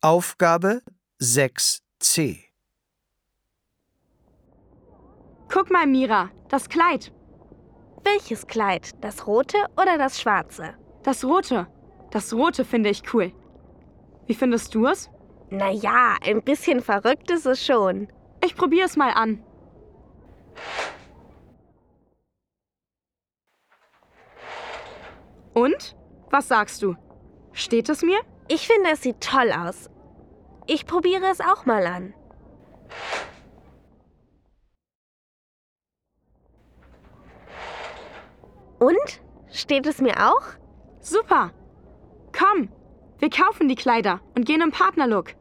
Aufgabe 6c. Guck mal, Mira, das Kleid. Welches Kleid? Das rote oder das schwarze? Das rote. Das rote finde ich cool. Wie findest du es? Naja, ein bisschen verrückt ist es schon. Ich probiere es mal an. Und? Was sagst du? Steht es mir? Ich finde, es sieht toll aus. Ich probiere es auch mal an. Und? Steht es mir auch? Super! Komm, wir kaufen die Kleider und gehen im Partnerlook.